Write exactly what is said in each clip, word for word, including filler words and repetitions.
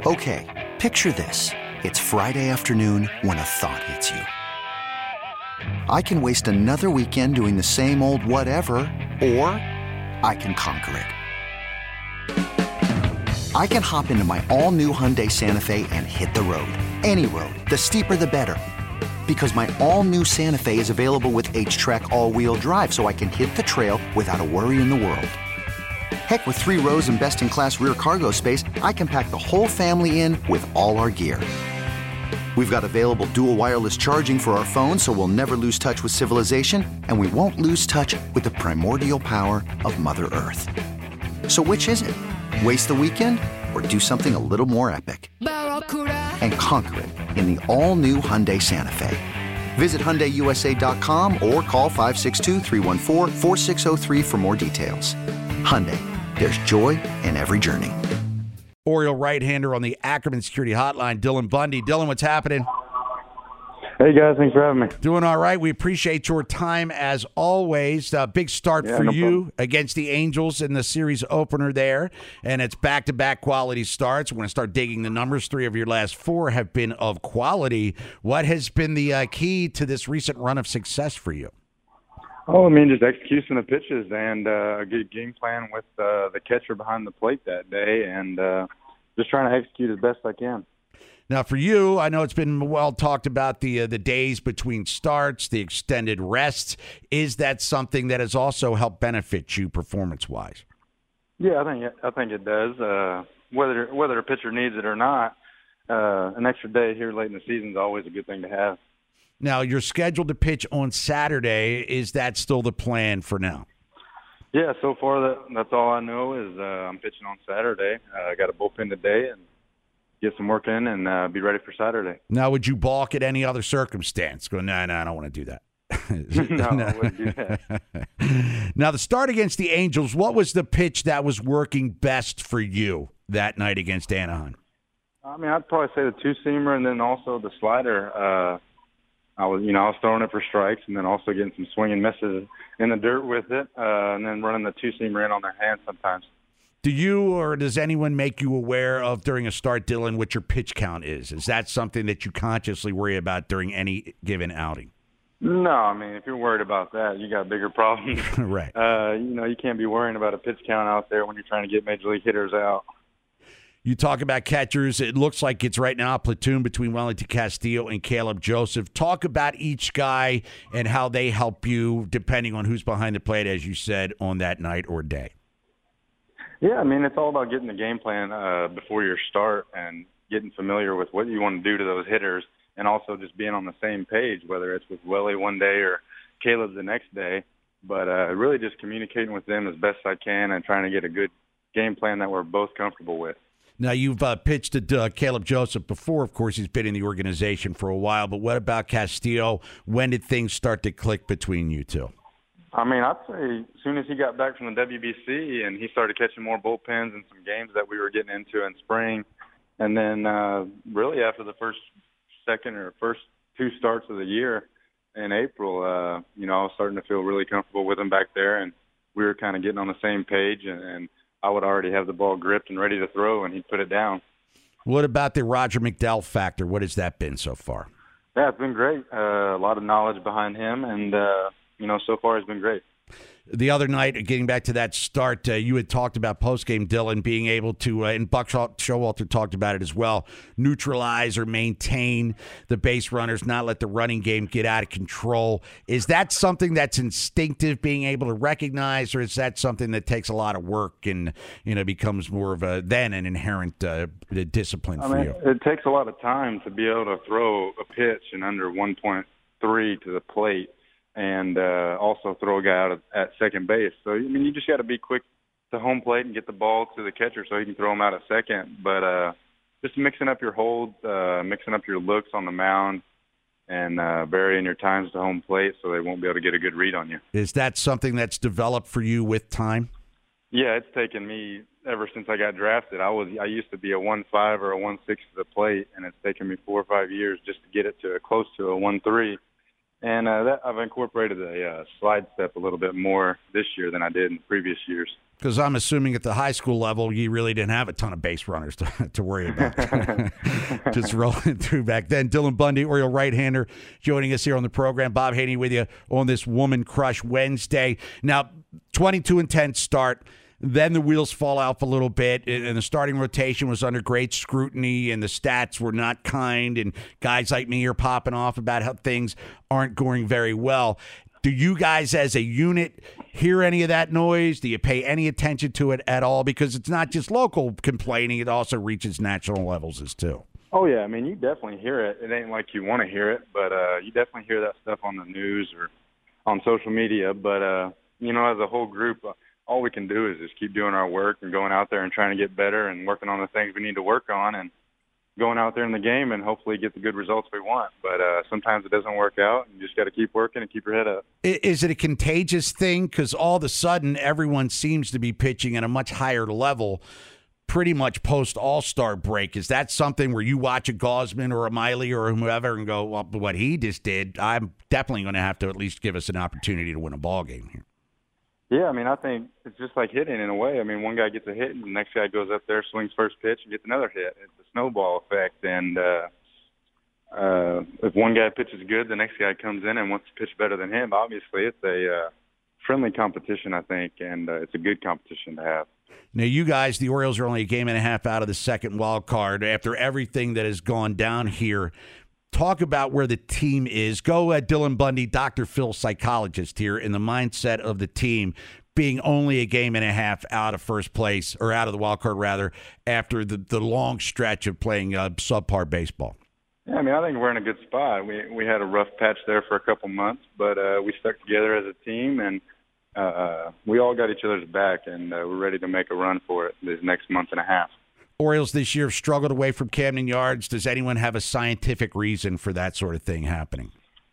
Okay, picture this. It's Friday afternoon when a thought hits you. I can waste another weekend doing the same old whatever, or I can conquer it. I can hop into my all-new Hyundai Santa Fe and hit the road. Any road. The steeper, the better. Because my all-new Santa Fe is available with H-Track all-wheel drive, so I can hit the trail without a worry in the world. Heck, with three rows and best-in-class rear cargo space, I can pack the whole family in with all our gear. We've got available dual wireless charging for our phones, so we'll never lose touch with civilization, and we won't lose touch with the primordial power of Mother Earth. So which is it? Waste the weekend or do something a little more epic? And conquer it in the all-new Hyundai Santa Fe. Visit Hyundai U S A dot com or call five six two, three one four, four six zero three for more details. Hyundai, there's joy in every journey. Oriole right-hander on the Ackerman Security Hotline, Dylan Bundy. Dylan, what's happening? Hey, guys. Thanks for having me. Doing all right. We appreciate your time as always. Uh, big start yeah, for no you problem. against the Angels in the series opener there, and it's back-to-back quality starts. We're going to start digging the numbers. Three of your last four have been of quality. What has been the uh, key to this recent run of success for you? Oh, I mean, just executing the pitches and uh, a good game plan with uh, the catcher behind the plate that day, and uh, just trying to execute as best I can. Now, for you, I know it's been well talked about the uh, the days between starts, the extended rests. Is that something that has also helped benefit you performance-wise? Yeah, I think it, I think it does. Uh, whether whether a pitcher needs it or not, uh, an extra day here late in the season is always a good thing to have. Now, you're scheduled to pitch on Saturday. Is that still the plan for now? Yeah, so far that that's all I know is uh, I'm pitching on Saturday. Uh, I got a bullpen today and get some work in and uh, be ready for Saturday. Now, would you balk at any other circumstance? Go, no, no, I don't want to do that. no, I wouldn't do that. Now, the start against the Angels, what was the pitch that was working best for you that night against Anaheim? I mean, I'd probably say the two-seamer and then also the slider. Uh, I was, you know, I was throwing it for strikes and then also getting some swinging misses in the dirt with it, uh, and then running the two-seamer in on their hands sometimes. Do you or does anyone make you aware of during a start, Dylan, what your pitch count is? Is that something that you consciously worry about during any given outing? No, I mean, if you're worried about that, you got bigger problems. Right. Uh, you know, you can't be worrying about a pitch count out there when you're trying to get major league hitters out. You talk about catchers. It looks like it's right now a platoon between Wellington Castillo and Caleb Joseph. Talk about each guy and how they help you depending on who's behind the plate, as you said, on that night or day. Yeah, I mean, it's all about getting the game plan uh, before your start and getting familiar with what you want to do to those hitters and also just being on the same page, whether it's with Welly one day or Caleb the next day. But uh, really just communicating with them as best I can and trying to get a good game plan that we're both comfortable with. Now, you've uh, pitched to uh, Caleb Joseph before. Of course, he's been in the organization for a while. But what about Castillo? When did things start to click between you two? I mean, I'd say as soon as he got back from the W B C and he started catching more bullpens and some games that we were getting into in spring, and then uh, really after the first, second, or first two starts of the year in April, uh, you know, I was starting to feel really comfortable with him back there, and we were kind of getting on the same page, and, and I would already have the ball gripped and ready to throw, and he'd put it down. What about the Roger McDowell factor? What has that been so far? Yeah, it's been great. Uh, a lot of knowledge behind him, and uh, you know, so far it's been great. The other night, getting back to that start, uh, you had talked about postgame, Dylan, being able to, uh, and Buck Showalter talked about it as well, neutralize or maintain the base runners, not let the running game get out of control. Is that something that's instinctive, being able to recognize, or is that something that takes a lot of work and, you know, becomes more of a, then an inherent uh, discipline I for mean, you? It takes a lot of time to be able to throw a pitch in under one point three to the plate, and uh, also throw a guy out at, at second base. So, I mean, you just got to be quick to home plate and get the ball to the catcher so he can throw him out at second. But uh, just mixing up your holds, uh, mixing up your looks on the mound, and uh, varying your times to home plate so they won't be able to get a good read on you. Is that something that's developed for you with time? Yeah, it's taken me ever since I got drafted. I was I used to be a one five or a one six to the plate, and it's taken me four or five years just to get it to a, close to a one three. And uh, that, I've incorporated a uh, slide step a little bit more this year than I did in previous years. Because I'm assuming at the high school level, you really didn't have a ton of base runners to, to worry about. Just rolling through back then. Dylan Bundy, Oriole right-hander, joining us here on the program. Bob Haney with you on this Woman Crush Wednesday. Now, twenty-two and ten start. Then the wheels fall off a little bit, and the starting rotation was under great scrutiny, and the stats were not kind, and guys like me are popping off about how things aren't going very well. Do you guys as a unit hear any of that noise? Do you pay any attention to it at all? Because it's not just local complaining, it also reaches national levels as too. Oh, yeah. I mean, you definitely hear it. It ain't like you want to hear it, but uh, you definitely hear that stuff on the news or on social media. But, uh, you know, as a whole group, uh, all we can do is just keep doing our work and going out there and trying to get better and working on the things we need to work on and going out there in the game and hopefully get the good results we want. But uh, sometimes it doesn't work out, and you just got to keep working and keep your head up. Is it a contagious thing? Because all of a sudden everyone seems to be pitching at a much higher level pretty much post All-Star break. Is that something where you watch a Gausman or a Miley or whoever and go, well, what he just did, I'm definitely going to have to at least give us an opportunity to win a ball game here? Yeah, I mean, I think it's just like hitting in a way. I mean, one guy gets a hit, and the next guy goes up there, swings first pitch, and gets another hit. It's a snowball effect. And uh, uh, if one guy pitches good, the next guy comes in and wants to pitch better than him. Obviously, it's a uh, friendly competition, I think, and uh, it's a good competition to have. Now, you guys, the Orioles are only a game and a half out of the second wild card. After everything that has gone down here, talk about where the team is. Go at Dylan Bundy, Doctor Phil, psychologist here, in the mindset of the team being only a game and a half out of first place, or out of the wild card, rather, after the, the long stretch of playing uh, subpar baseball. Yeah, I mean, I think we're in a good spot. We we had a rough patch there for a couple months, but uh, we stuck together as a team, and uh, we all got each other's back, and uh, we're ready to make a run for it this next month and a half. Orioles this year have struggled away from Camden Yards. Does anyone have a scientific reason for that sort of thing happening?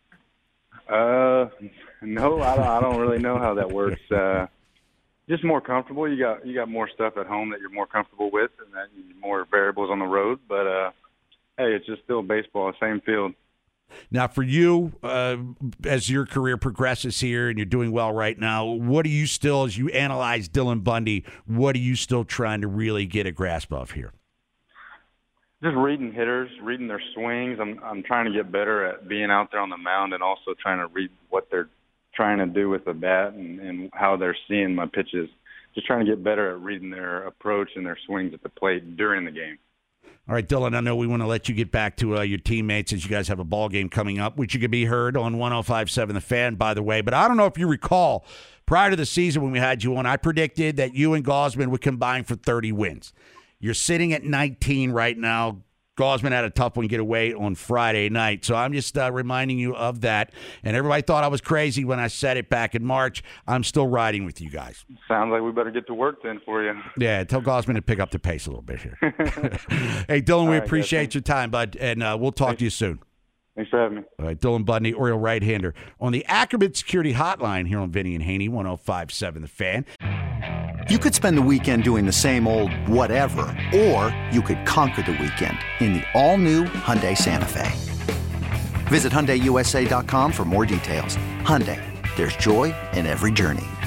Uh, no, I don't, I don't really know how that works. Uh, just more comfortable. You got you got more stuff at home that you're more comfortable with, and that you more variables on the road. But uh, hey, it's just still baseball, same field. Now, for you, uh, as your career progresses here and you're doing well right now, what are you still, as you analyze Dylan Bundy, what are you still trying to really get a grasp of here? Just reading hitters, reading their swings. I'm I'm trying to get better at being out there on the mound and also trying to read what they're trying to do with the bat and, and how they're seeing my pitches. Just trying to get better at reading their approach and their swings at the plate during the game. All right, Dylan, I know we want to let you get back to uh, your teammates as you guys have a ball game coming up, which you can be heard on one oh five point seven The Fan, by the way. But I don't know if you recall, prior to the season when we had you on, I predicted that you and Gausman would combine for thirty wins. You're sitting at nineteen right now. Gausman had a tough one get away on Friday night. So I'm just uh, reminding you of that. And everybody thought I was crazy when I said it back in March. I'm still riding with you guys. Sounds like we better get to work then for you. Yeah, tell Gausman to pick up the pace a little bit here. Hey, Dylan, we right, appreciate your time, bud, and uh, we'll talk Thanks. to you soon. Thanks for having me. All right, Dylan Bundy, Oriole right-hander, on the Ackerman Security Hotline here on Vinny and Haney, one oh five point seven The Fan. You could spend the weekend doing the same old whatever, or you could conquer the weekend in the all-new Hyundai Santa Fe. Visit Hyundai U S A dot com for more details. Hyundai, there's joy in every journey.